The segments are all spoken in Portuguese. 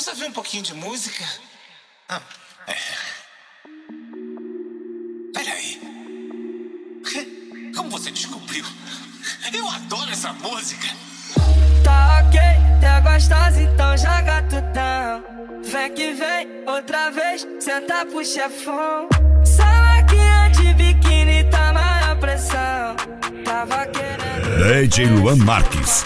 Vamos ouvir um pouquinho de música? Peraí. Como você descobriu? Eu adoro essa música. Tá ok, tá gostosa, então joga tudão. Vem que vem, outra vez, senta pro chefão. Salaquinha de biquíni, tá maior pressão. Tava querendo DJ Luan Marques.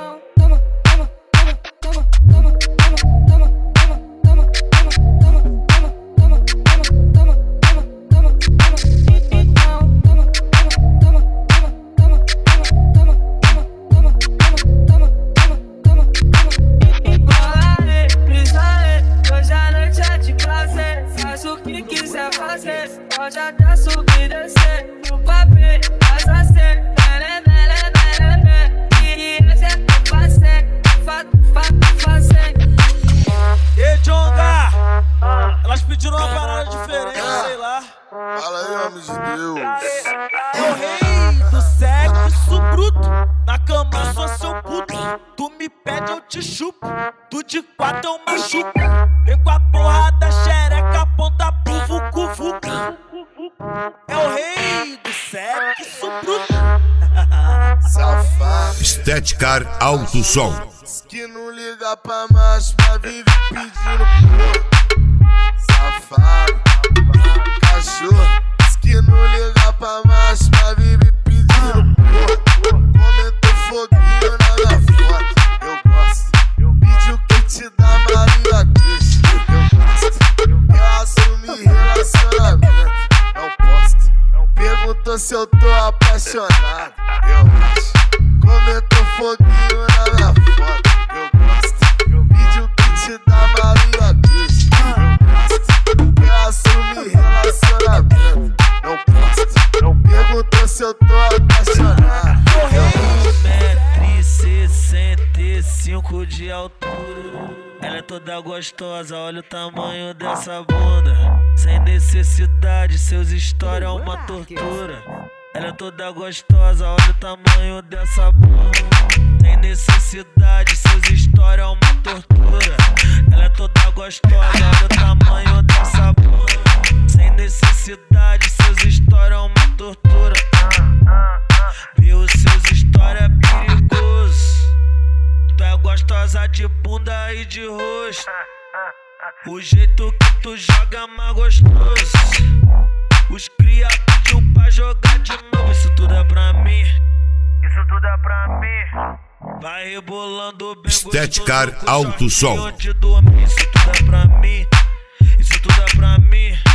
Pode até subir e descer no papel, faz assim, e esse é pra fazer, fazer. E Jonga, elas pediram uma parada diferente, sei lá. Fala aí, homem de Deus. É o rei do sexo bruto, na cama eu sou seu puto. Tu me pede, eu te chupo, tu de quatro eu machuco. Vem com a porra da xereca, aponta pro vucu-vucu. É o rei do sexo bruto. Safado. Estética Alto Som. Que não liga pra macho, pra vive pedindo porra. Safado. Cachorro. Que não liga pra macho, pra vive pedindo porra. Comentou foguinho na minha foto. Eu gosto. Vídeo que te dá Maria Cristo. Eu gosto. Eu assumi relacionamento. Não posto. Perguntou se eu tô apaixonado. Eu acho. Comentou foguinho na minha foto. Eu gosto. Vídeo que te dá Maria Cristo. Eu gosto. Eu assumi relacionamento. Não posto. Perguntou se eu tô apaixonado. Eu acho. 1,65 m de altura. Ela é toda gostosa, olha o tamanho dessa bunda. Sem necessidade, seus stories é uma tortura. Ela é toda gostosa, olha o tamanho dessa bunda. Sem necessidade, seus stories é uma tortura. Ela é toda gostosa, olha o tamanho dessa bunda. Sem necessidade, seus stories é uma tortura. Viu os seus stories é perigoso. Tu é gostosa de bunda e de rosto. O jeito que tu joga é mais gostoso. Os cria pediu pra jogar de novo. Isso tudo é pra mim. Isso tudo é pra mim. Vai rebolando bem. Estética Alto Som. Isso tudo é pra mim. Isso tudo é pra mim.